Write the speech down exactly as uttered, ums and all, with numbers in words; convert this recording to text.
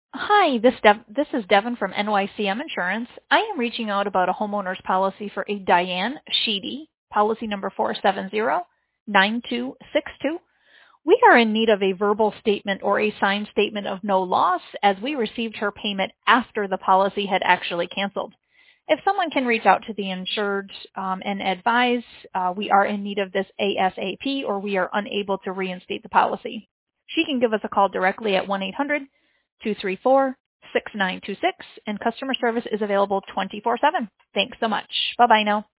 Hi, this Dev- this is Devin from N Y C M Insurance. I am reaching out about a homeowner's policy for a Diane Sheedy, policy number four seven zero nine two six two. We are in need of a verbal statement or a signed statement of no loss as we received her payment after the policy had actually canceled. If someone can reach out to the insured um, and advise uh, we are in need of this ASAP or we are unable to reinstate the policy, she can give us a call directly at one eight hundred two three four six nine two six, and customer service is available twenty-four seven. Thanks so much. Bye-bye now.